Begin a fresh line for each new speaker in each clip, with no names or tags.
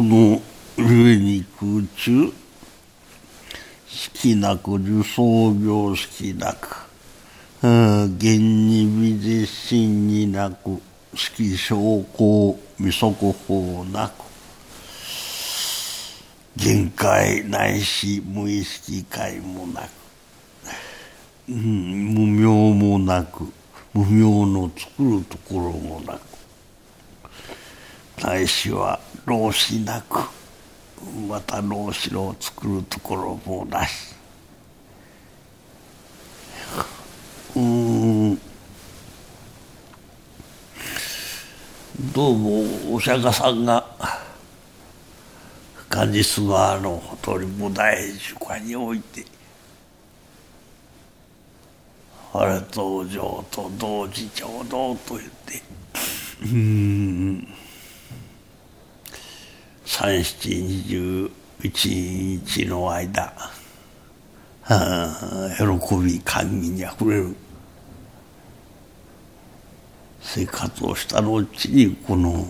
この上に空中式なく受創病式なく現に微絶心になく式証拠未速報なく限界ないし無意識界もなく、無明もなく無明の作るところもなくないしは老子なくまた老子の作るところもなしどうもお釈迦さんがガンジス川のほとり菩提樹下においてあれ登場と同時ちょうどと言って3721日の間喜び歓喜にあふれる生活をした後にこの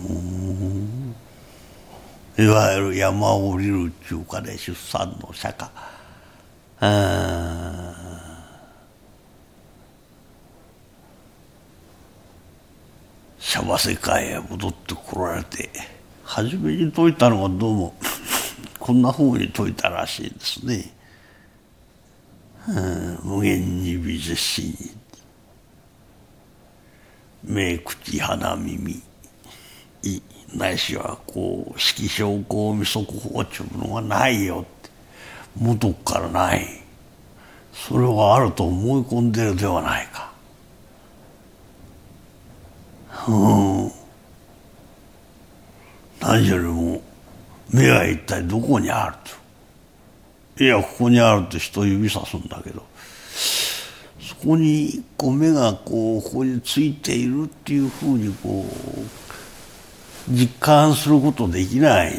いわゆる山を降りるっていうかね出産の釈迦シャバ世界へ戻ってこられて初めに説いたのはどうもこんな風に説いたらしいですね。無限に微絶心に目口鼻耳意ないしはこう色証拠未速報っていうのがないよって元からないそれはあると思い込んでるではないか。何よりも目は一体どこにあるといやここにあると人を指さすんだけどそこにこう目がここについているっていうふうにこう実感することできない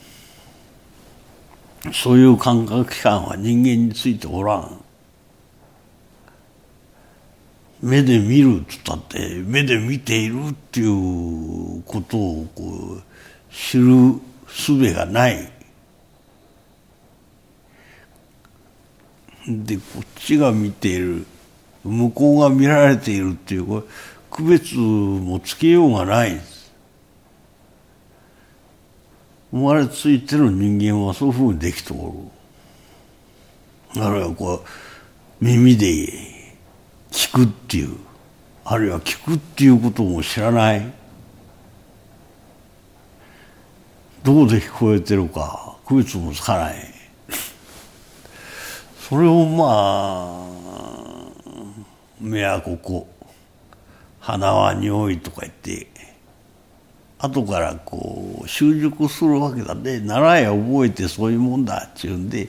そういう感覚器官は人間についておらん。目で見るって言ったって目で見ているっていうことをこう知る術がないでこっちが見ている向こうが見られているっていうこれ区別もつけようがないです。生まれついてる人間はそういうふうにできておる。あるいはこう耳で聞くっていうあるいは聞くっていうことも知らないどこで聞こえてるか区別もつかないそれをまあ目はここ鼻は匂いとか言って後からこう習熟するわけだね。習い覚えてそういうもんだっていうんで、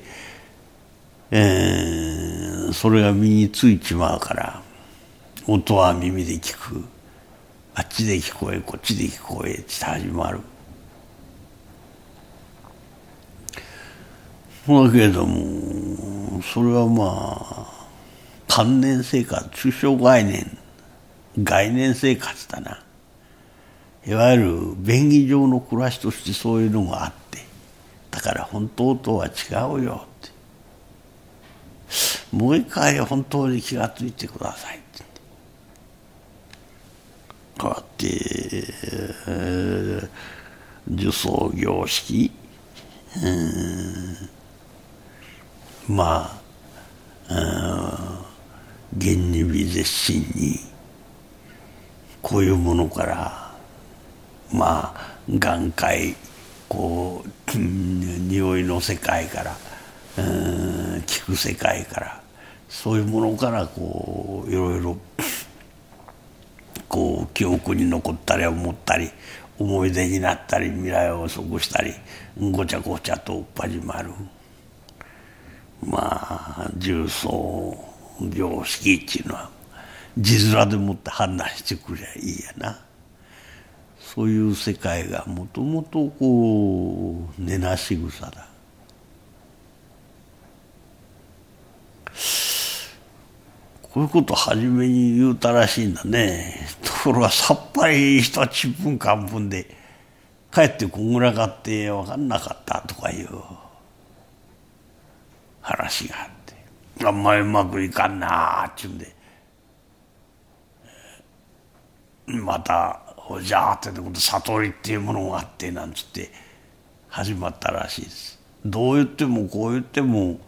それが身についちまうから音は耳で聞くあっちで聞こえこっちで聞こえって始まる。だけれどもそれはまあ観念生活抽象概念生活だな。いわゆる便宜上の暮らしとしてそういうのがあってだから本当とは違うよってもう一回本当に気がついてくださいってこうやって受創業式まあ現に微絶心にこういうものからまあ眼界こう匂いの世界から聞く世界からそういうものからこういろいろこう記憶に残ったり思ったり思い出になったり未来を予測したりごちゃごちゃと始まるまあ重層形式っていうのは字面でもって判断してくれゃいいやな。そういう世界がもともとこう根なし草だ。こういうこと初めに言うたらしいんだね。ところがさっぱりしたちんぷんかんぷんでかえってこんぐらがって分かんなかったとかいう話があって、あんまりうまくいかんなあっちゅうんで、またほじゃあってこと悟りっていうものがあってなんつって始まったらしいです。どう言ってもこう言っても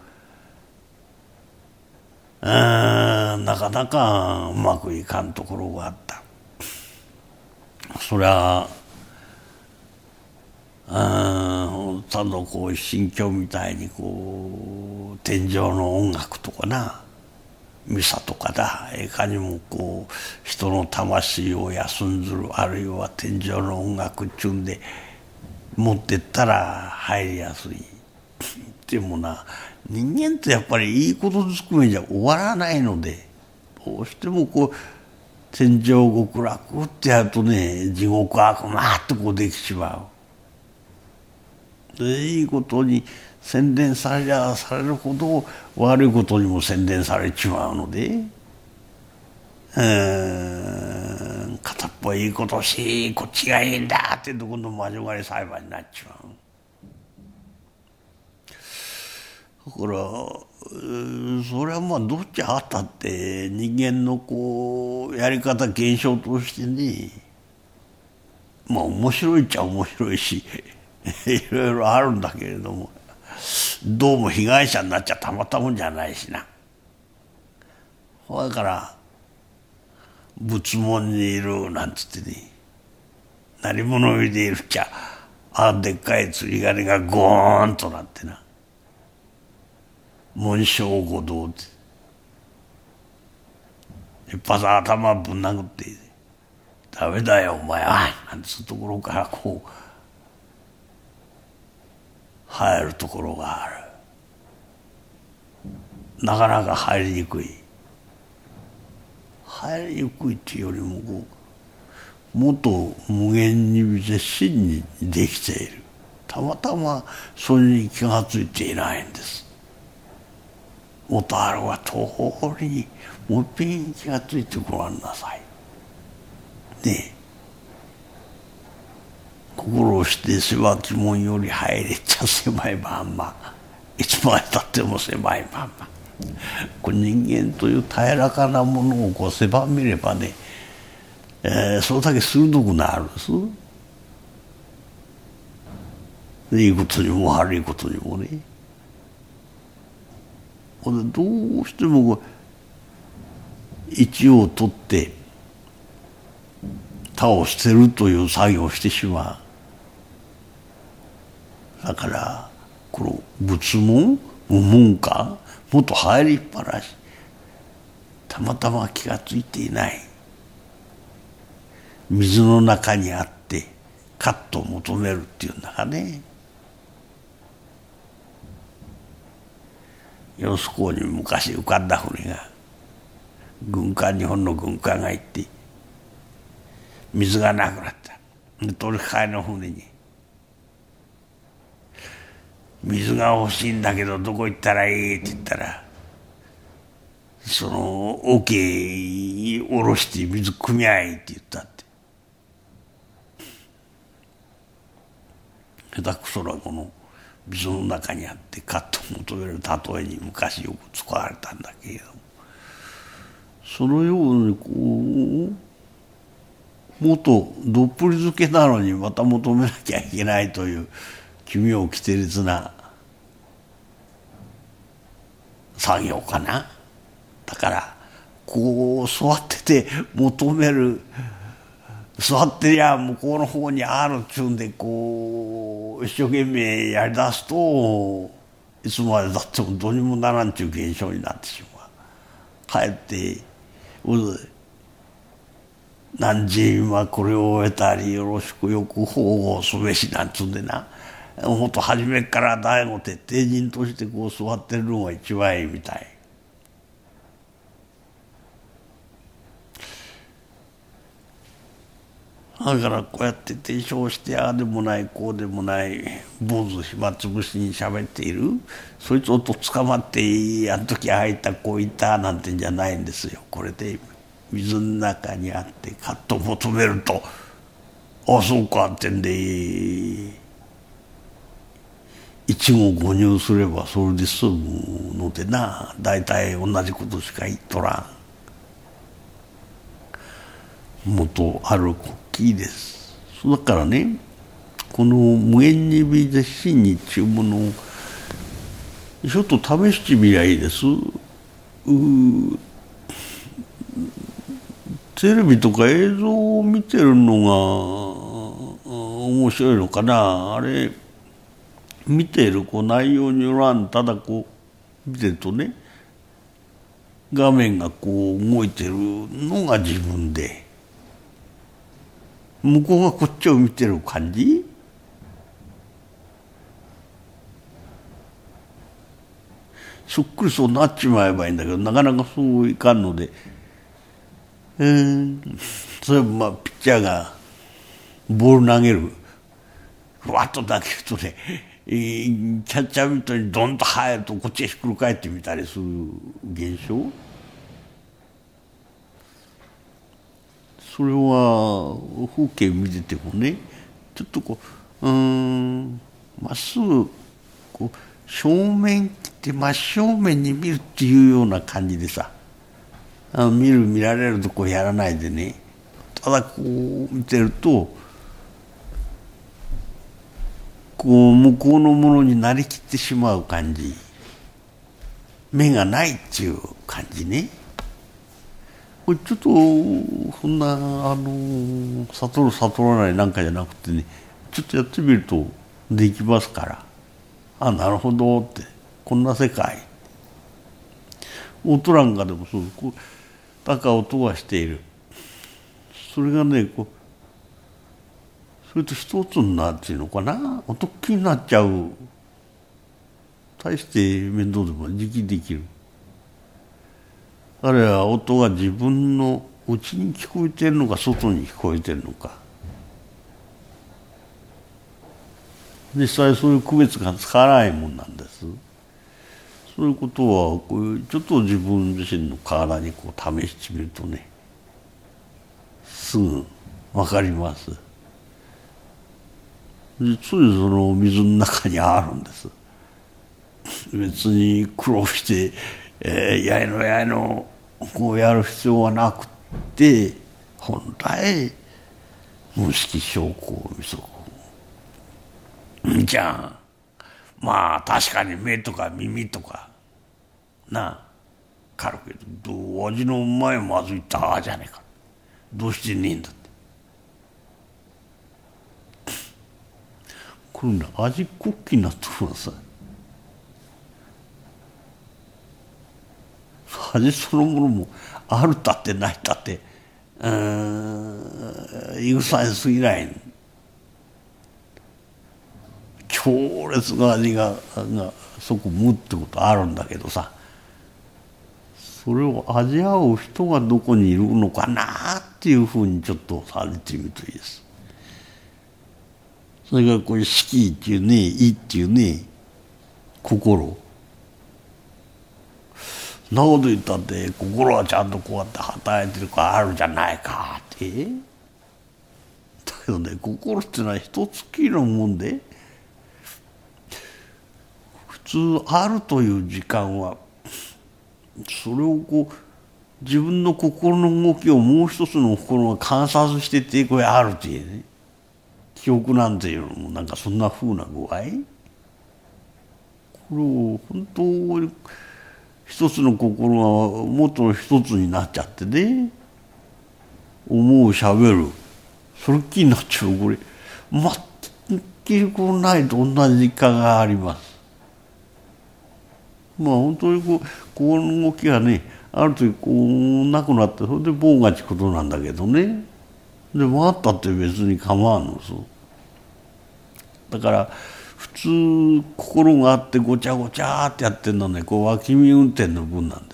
なかなかうまくいかんところがあった。そりゃただこう新居みたいにこう天上の音楽とかなミサとかだいかにもこう人の魂を休んずる、あるいは天上の音楽っちゅうんで持ってったら入りやすい。でもな、人間ってやっぱりいいことずくめじゃ終わらないので、どうしてもこう天上極楽ってやるとね、地獄悪魔っとこうできちまう。でいいことに宣伝されりゃされるほど悪いことにも宣伝されちまうので、片っぽいいことしこっちがいいんだってと今度魔女狩り裁判になっちまう。だからそれはまあどっちあったって人間のこうやり方現象としてね、まあ面白いっちゃ面白いしいろいろあるんだけれども、どうも被害者になっちゃたまったもんじゃないしな。だから仏門にいるなんつってね、何者入りでいるっちゃでっかい釣り鐘がゴーンとなってな、紋章五道って一発頭ぶん殴って「ダメだよお前は」なんつうところからこう入るところがある。なかなか入りにくい。入りにくいっていうよりもこうもっと無限に見て真にできている。たまたまそれに気がついていないんです。もっとあるは通りにもう一遍気がついてごらんなさい。ねえ、心をして狭き門より入れちゃ狭いまんま、いつまでたっても狭いまんま。これ人間という平らかなものをこう狭めればね、それだけ鋭くなるんです。いいことにも悪いことにもね。どうしても一を取って他を捨てるという作業をしてしまう。だからこの仏門無門かもっと入りっぱなし、たまたま気がついていない。水の中にあってカットを求めるっていうんだかね。揚子港に昔浮かんだ船が軍艦、日本の軍艦が行って水がなくなった。取り替えの船に水が欲しいんだけどどこ行ったらいいって言ったら、その桶に下ろして水汲みゃいいって言ったって。下手くそなこの水の中にあってカットを求める例えに昔よく使われたんだけれども、そのようにこうもっとどっぷり漬けなのにまた求めなきゃいけないという奇妙奇天烈な作業かな。だからこう座ってて求める、座ってりゃ向こうの方にあるっちゅうんでこう一生懸命やりだすといつまでだってもどうにもならんちゅう現象になってしまう。かえって何人はこれを終えたりよろしくよく保護すべしなんつうんでな、もっと初めから大悟徹底人としてこう座ってるのが一番いいみたい。だからこうやって提唱してああでもないこうでもない坊主暇つぶしに喋っているそいつをと捕まってあの時ああいったこういったなんてんじゃないんですよ。これで水の中にあってカットを求めるとあ、そうかってんで一語誤入すればそれで済むのでな、大体同じことしか言っとらん。元ある国旗です。だからね、この無限に微絶心にちゅうものをちょっと試してみりゃいいです。テレビとか映像を見てるのが面白いのかな。あれ見ているこう内容によらん、ただこう見てるとね、画面がこう動いてるのが自分で、向こうがこっちを見てる感じ。そっくりそうなっちまえばいいんだけど、なかなかそういかんので、例えばまあピッチャーがボール投げる、ふわっと投げるとね、キャッチャーみたいにドンと入るとこっちへひっくり返ってみたりする現象、それは風景見ててもね、ちょっとこうまっすぐこう正面切って真正面に見るっていうような感じでさ、見られるとこやらないでね、ただこう見てるとこう向こうのものになりきってしまう感じ、目がないっていう感じね。これちょっとそんな悟る悟らないなんかじゃなくてね、ちょっとやってみるとできますから、あ、なるほどって、こんな世界、音なんかでもそう、こうなんか音がしている、それがねこうそれと一つになっていうのかな、音っきりになっちゃう、大して面倒でも自給できる。あるいは音が自分の内に聞こえてるのか外に聞こえてるのか、実際そういう区別がつかないもんなんです。そういうことはこういうちょっと自分自身の体にこう試してみるとね、すぐ分かります。実にその水の中にあるんです。別に苦労してやいのこうやる必要はなくって、本来無色証拠未足じゃあ、まあ確かに目とか耳とかなあかるけど、味のうまいまずいってああじゃねえか、どうしてねえんだって。これね、味国旗になってください。味そのものもあるたってないたっていぐさにすぎない。強烈な味がそこむってことあるんだけどさ、それを味わう人がどこにいるのかなっていうふうにちょっとされてみるといいです。それがこういう色っていうね、意っていうね、心、なこと言ったって心はちゃんとこうやって働いてるからあるじゃないかって。だけどね、心っていうのは一つきりのもんで、普通あるという時間はそれをこう自分の心の動きをもう一つの心が観察してて、これあるっていうね、記憶なんていうのもなんかそんな風な具合、これを本当に一つの心がもっと一つになっちゃってね、思うしゃべる、それっきりになっちゃう。これ全くこうないと同じ実感があります。まあ本当にこう心の動きがね、ある時こうなくなって、それで棒がちことなんだけどね、で回ったって別に構わんのです。だから普通心があってごちゃごちゃってやってるのはね、こう脇見運転の分なんです。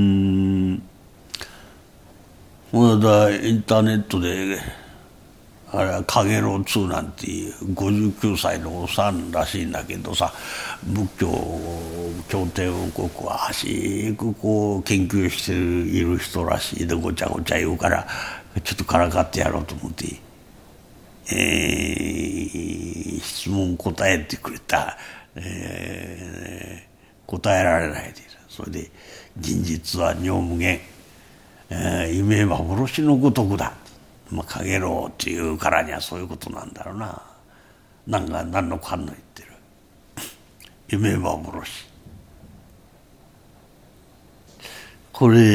この間インターネットであれは陽炎2なんていう59歳のおさんらしいんだけどさ、仏教経典王国はしくこう研究している人らしいでごちゃごちゃ言うから、ちょっとからかってやろうと思って、質問答えてくれた、答えられないで、それで現実は如無限、夢幻のごとくだ、かげろうっていうからにはそういうことなんだろうな。何のかんの言ってる夢幻、これ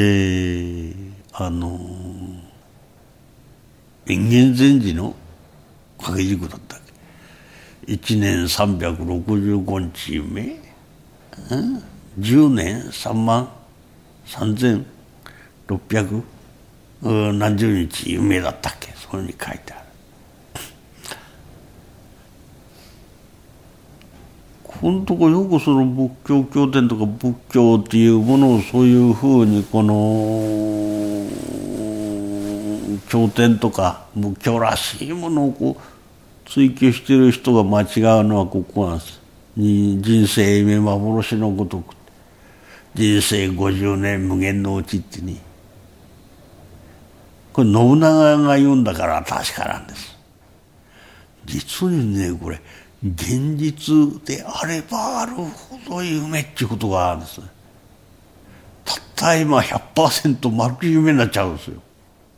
延元禅師の掛け軸だったっけ。1年365日夢、10年3万3600何十日夢だったっけ、それに書いてある。このとこよくその仏教経典とか仏教っていうものをそういうふうにこの経典とか仏教らしいものをこう追求している人が間違うのはここなんです。人生夢幻のごとく、人生50年無限のうちってね、これ信長が言うんだから確かなんです。実にね、これ現実であればあるほど夢っていうことがあるんです。たった今 100% 丸く夢になっちゃうんですよ。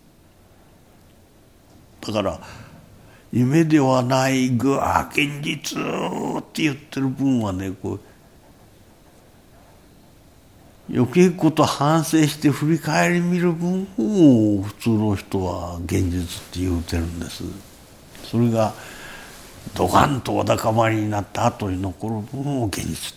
だから夢ではない現実って言ってる分はね、こう余計こと反省して振り返り見る分を普通の人は現実って言うてるんです。それがドカンとお高まりになった後に残る分を現実って言ってる。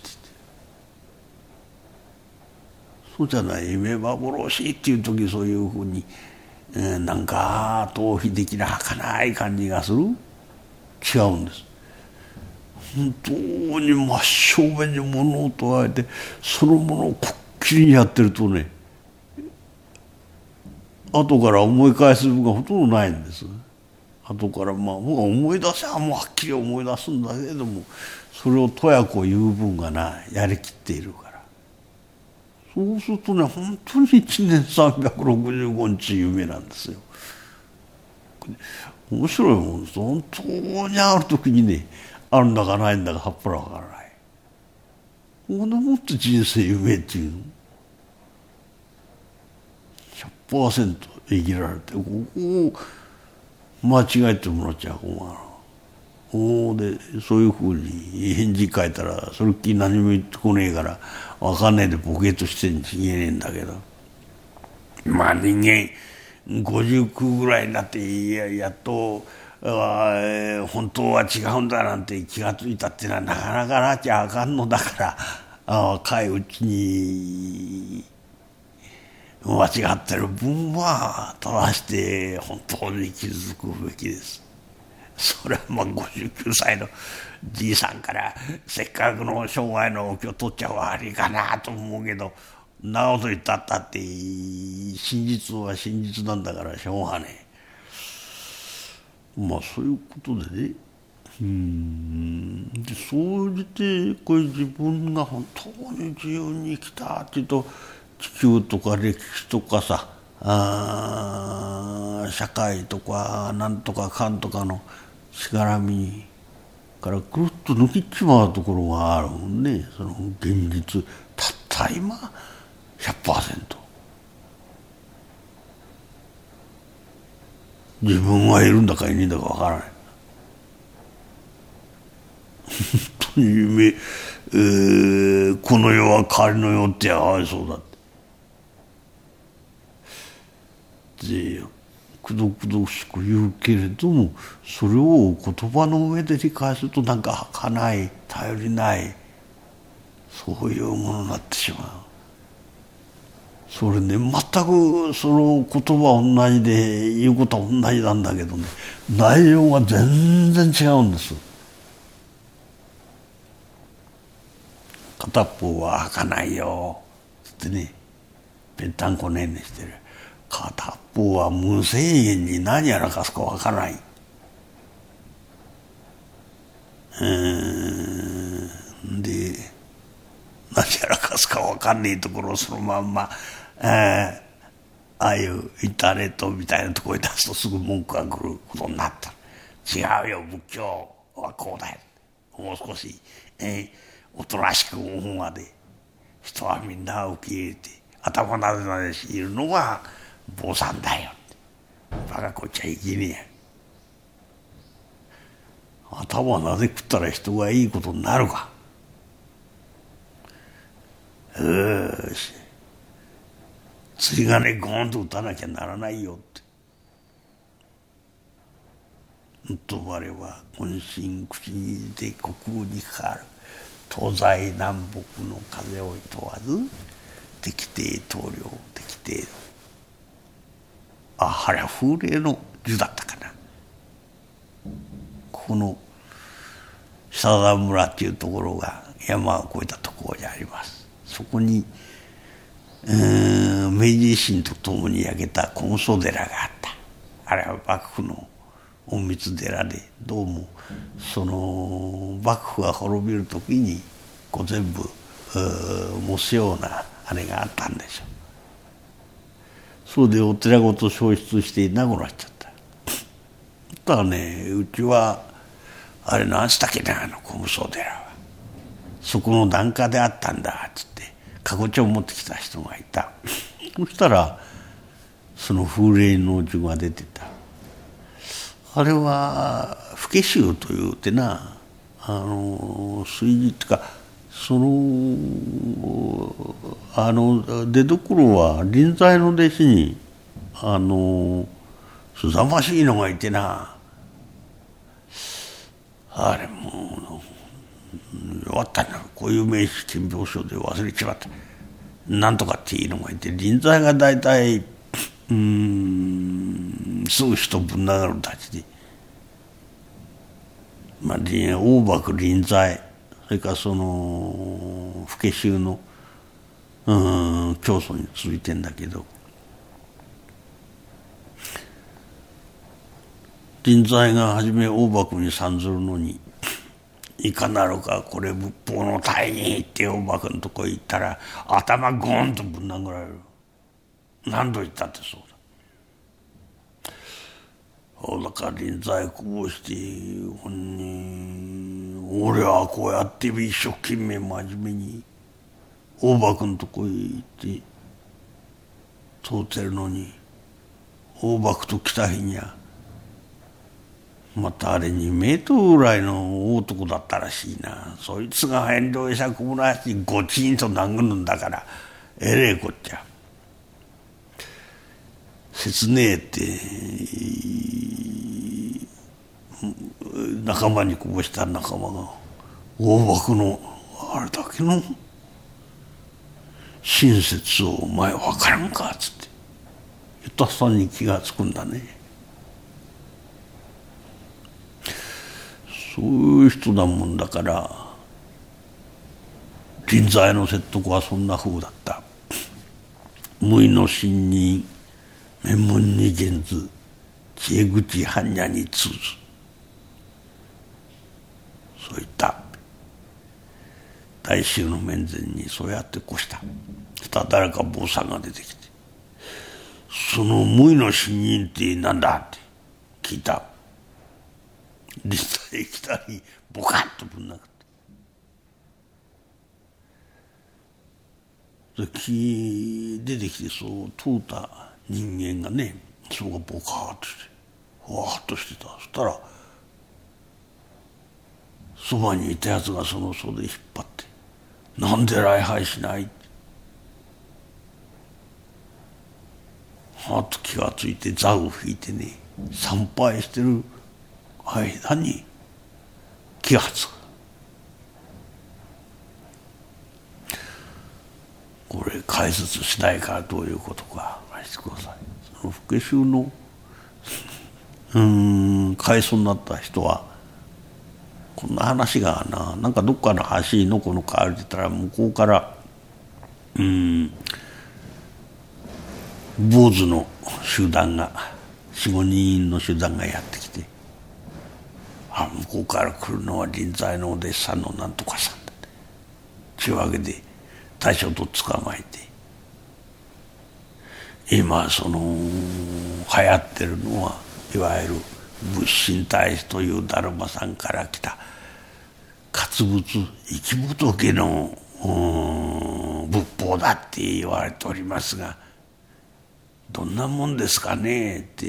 そうじゃない、夢幻っていう時そういうふうに、なんか逃避的な儚い感じがする。違うんです。本当に真正面に物を捉えてそのものをこっきりやってるとね、後から思い返す分がほとんどないんです。後からもう思い出せばもうはっきり思い出すんだけれども、それをとやこ言う分がない、やりきっているから。そうするとね、本当に1年365日夢なんですよ。面白いもんです。本当にある時にね、あるんだかないんだかはっぱらわからない。こんなもって人生夢っていうの 100% 生きられて、ここを間違えてもらっちゃ困る。でそういうふうに返事書いたらそれっきり何も言ってこねえから分かんねえでボケとしてんち言えねえんだけど、まあ人間59ぐらいになってやっと本当は違うんだなんて気がついたっていうのはなかなかなっちゃあかんのだから、若いうちに間違ってる分は正して本当に気づくべきです。それはまあ59歳のじいさんからせっかくの生涯のお経取っちゃ悪いかなと思うけど、なこと言ったったって真実は真実なんだからしょうがねえ。まあそういうことでね、で総じてこれ自分が本当に自由に生きたっていうと、地球とか歴史とかさ、社会とかなんとかかんとかのしがらみからぐるっと抜きっちまうところがあるもんね。その現実たった今 100%。 自分がいるんだかいねえんだかわからない。本当に夢、この世は仮の世ってありそうだって。でくどくどしく言うけれども、それを言葉の上で理解するとなんか儚い、頼りない、そういうものになってしまう。それね、全くその言葉同じで言うことは同じなんだけどね、内容が全然違うんです。片っ方は儚いよつってね、ぺったんこねんねしてる。片っ方は無制限に何やらかすかわからない。 で何やらかすか分かんねえところをそのまんま、ああいうインターネットみたいなところに出すとすぐ文句が来ることになった。違うよ、仏教はこうだよ、もう少し、おとなしく思うまで人はみんな受け入れて頭なでなでしいるのが坊さんだよって。バカこっちゃいけねえや。頭なで食ったら人がいいことになるか。よし、釣り鐘ゴーンと打たなきゃならないよって。と我は渾身口に入れて虚空にかかる東西南北の風を問わず適定当量適定、あれは風鈴の樹だったかな。この久田村っていうところが山を越えたところにあります。そこに明治維新とともに焼けた金祖寺があった。あれは幕府の隠密寺で、どうもその幕府が滅びる時にこう全部模すようなあれがあったんでしょう。そうでお寺ごと焼失していなくなっちゃった。だからね、うちはあれ何したっけな、金宗寺はそこの檀家であったんだっつってかごちを持ってきた人がいた。そしたらその風鈴の字が出てた。あれは法華宗というてな、炊事っていうか、その出どころは臨済の弟子にすさましいのがいてな、あれもう弱ったんだ。こういう名詞金屏書で忘れちまった。なんとかっていうのがいて、臨済が大体すぐ人ぶん殴るたちで、大幕臨済、それからその法華宗の教祖に続いてんだけど、臨済が初め大幕に参ずるのに、いかなるかこれ仏法の大義って大幕のとこへ行ったら頭ゴーンとぶん殴られる。何度言ったってそうだ。だから臨済こぼして本人、俺はこうやって一生懸命真面目に大幕のとこへ行って通ってるのに、大幕と来た日にはまたあれ2メートルぐらいの大男だったらしいな。そいつが遠慮者小村にゴチンと殴るんだから、えれえこっちゃ。切ねえって仲間にこぼした仲間が、大幕のあれだけの親切をお前分からんかっつって言ったさんに気がつくんだね。そういう人だもんだから、臨済の説得はそんな風だった。無為の信任面門に現ず知恵口般若に通ず、そういった大衆の面前にそうやって越した。そしたら誰か坊さんが出てきて、その無為の信任ってなんだって聞いた。臨済へ来たりボカッとぶん殴った。出てきてそう通った人間がね、そこがボカーッとしてふわーっとしてた。そしたらそばにいたやつがその袖引っ張って「なんで礼拝しない?」ってはっと気がついて座を引いてね、参拝してる間に気がつく。これ解説しないからどういうことかしてください。その法華宗の開祖になった人はこんな話がなんかどっかの橋のこの川歩いてたら向こうから坊主の集団が 4,5 人の集団がやってきて、 向こうから来るのは臨済のお弟子さんのなんとかさんだというわけで大将と捕まえて、今その流行ってるのはいわゆる仏心大師という達磨さんから来た活物生き仏の仏法だって言われておりますが、どんなもんですかねって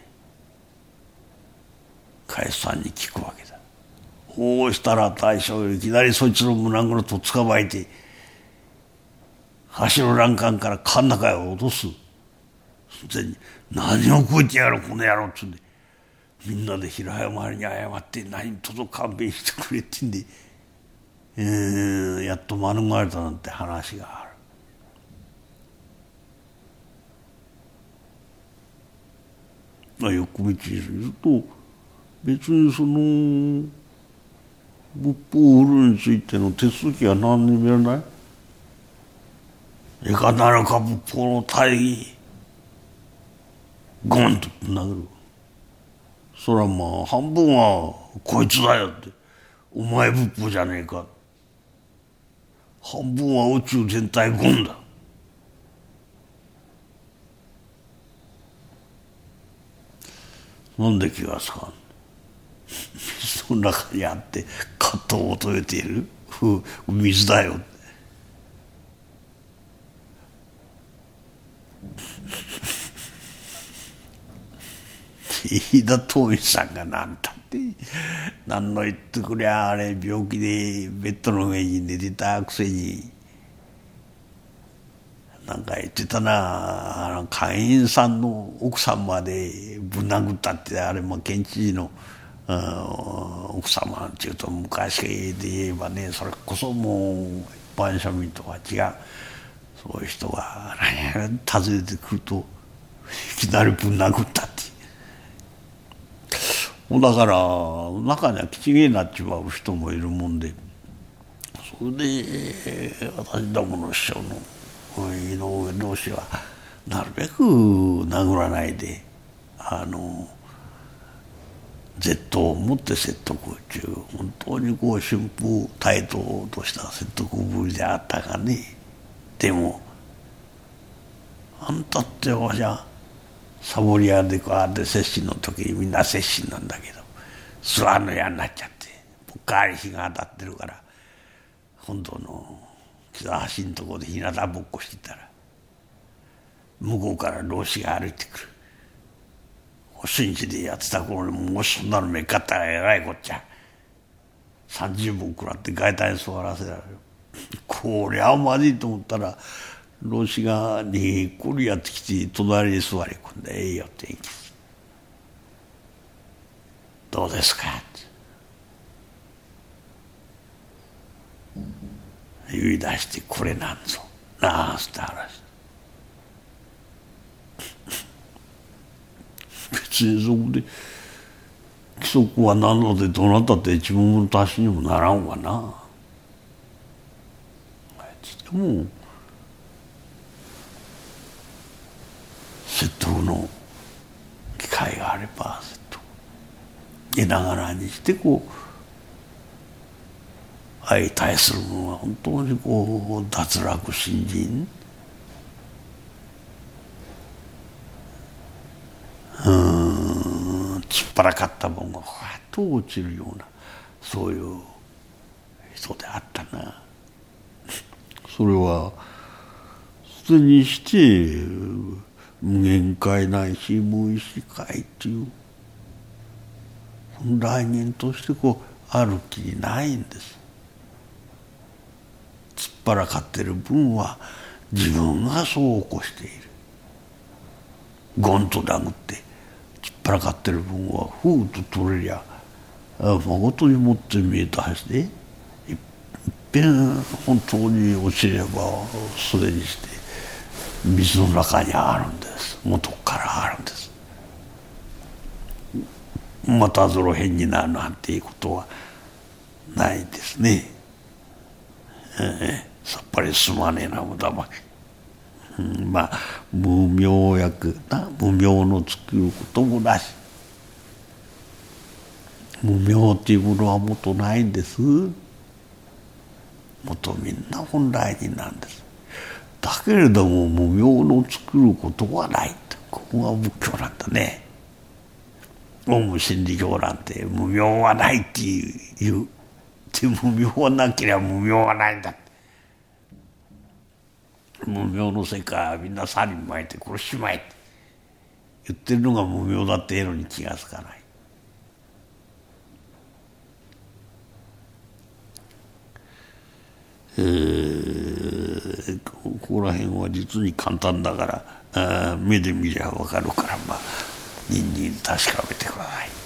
海津さんに聞くわけだ。こうしたら大将いきなりそいつの胸ぐろと捕まえて橋の欄干から川の中へ落とす。何をこいてやろうこの野郎っつうんで、みんなで平山に謝って何とぞ勘弁してくれってんで、やっと免れたなんて話がある。よく道にすると別にその仏法売るについての手続きは何にもやらない。いかなるか仏法の大義ゴンと殴る。そらまあ半分はこいつだよって、お前仏法じゃねえか、半分は宇宙全体ゴンだ。なんで気がつかん。水の中にあって葛藤を求めている水だよ。飯田東美さんが何たって何の言ってくりゃあれ病気でベッドの上に寝てたくせになんか言ってたな。会員さんの奥さんまでぶん殴ったって、あれも県知事の奥様っていうと昔で言えばね、それこそもう一般庶民とは違うそういう人が訪ねてくるといきなりぶん殴ったって。だから中には気違いになっちまう人もいるもんで、それで私どもの師匠の井上老師はなるべく殴らないで絶頭を持って説得中、本当にこう春風帯頭とした説得ぶりであったがね。でもあんたってわしゃサボリアでこうやって接心の時にみんな接心なんだけど諏訪の矢になっちゃってぽっかり日が当たってるから、本堂の木座橋のところで日向ぼっこしてたら向こうから老子が歩いてくる。お新地でやってた頃にもうそんなのめっかったらえらいこっちゃ。30本食らって外体に座らせられる。こりゃまずいと思ったら老子がにっこりやってきて隣に座り込んで「ええよ天気どうですか?」って言い出して「これなんぞなあ」って話。別にそこで規則は何のでどなたって自分の足しにもならんわな。でも説得の機会があれば説得得ながらにしてこう相対するものは本当にこう脱落信心突っ張らかったもんがふわっと落ちるようなそういう人であったな。それはすでにして無限界ないし無意識界っていう来人としてこうある気にないんです。突っ張らかってる分は自分がそう起こしている。ゴンと殴って突っ張らかってる分はふうと取れりゃまことにもって見えたはずで、いっぺん本当に落ちればそれにして水の中にあるんです。元からあるんです。またその辺になるなんていうことはないですね。さっぱりすまねえな無駄まけ、まあ無明薬な無明の作ることもなし、 無明っていうものはもとないんです。もとみんな本来人なんです。だけれども無明の作ることはないと。ここが仏教なんだね。オウム真理教なんて無明はないっていう無明はなければ無明はないんだ。無明の世界はみんな去りまいて殺しまえって言ってるのが無明だっていうのに気がつかない。ここら辺は実に簡単だから目で見りゃ分かるから、まあ確かめてください。